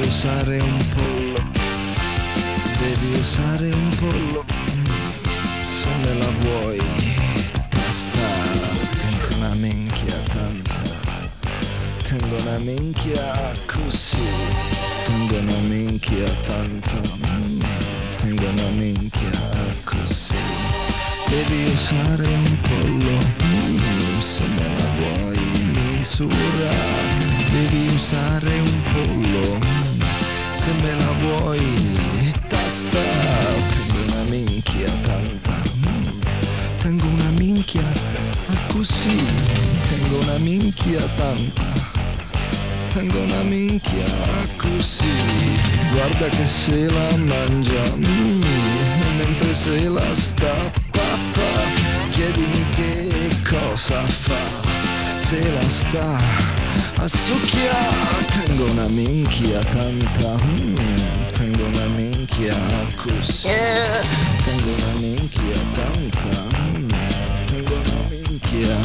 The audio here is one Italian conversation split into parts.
usare un pollo, devi usare un pollo, se me la vuoi, testa, tengo una minchia tanta, tengo una minchia così, tengo una minchia tanta, tengo una minchia così, devi usare un pollo, se me la vuoi misurare, devi usare un pollo, se me la vuoi, tasta, tengo una minchia tanta, tengo una minchia così, tengo una minchia tanta, tengo una minchia così, guarda che se la mangia, mentre se la sta, papà, chiedimi che cosa fa, se la sta a succhiare, tengo una minchia tanta, tengo una minchia così, tengo una minchia tanta, tengo una minchia,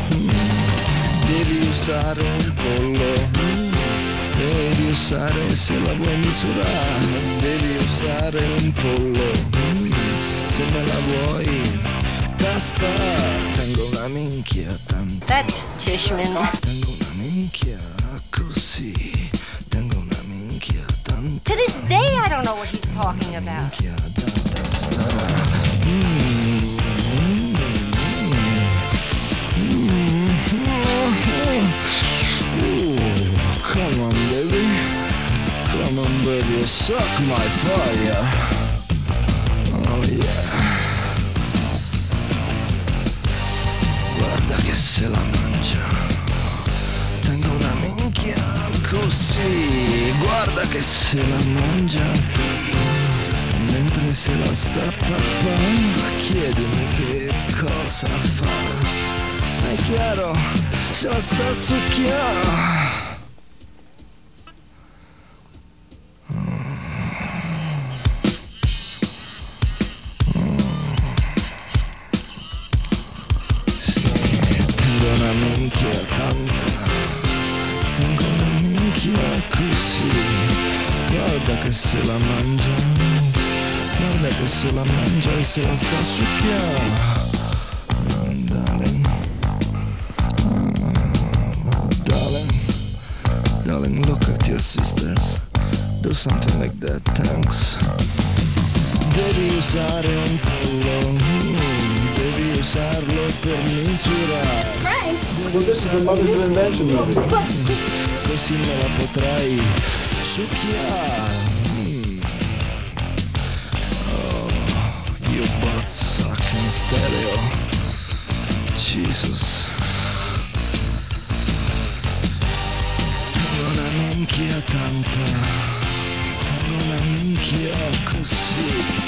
devi usare un pollo, devi usare, se la vuoi misurare, devi usare un pollo, se me la vuoi, basta, tengo una minchia tanta. That's Tishman. Tengo una minchia così, tengo una minchia tanta. To this day, I don't know what he's talking about. Minchia tanta. Come on, baby. Come on, baby. Suck my fire. Oh, yeah. Guarda che se la mangia. Tengo una minchia così, guarda che se la mangia, mentre se la sta papà, chiedimi che cosa fa, è chiaro, se la sta a succhiare. Tengo una minchia tanta, tengo una minchia così, guarda che se la mangia, guarda che se la mangia e se la sta a succhiare. Darling, darling, darling, look at your sisters, do something like that, thanks. Devi usare un pollo, devi usarlo per misurare. Frank? Well, this is a Mother's of Invention movie. Così me la potrai succhiare. Oh, you butt sucking stereo. Jesus. Tengo una minchia tanta, tengo una minchia così.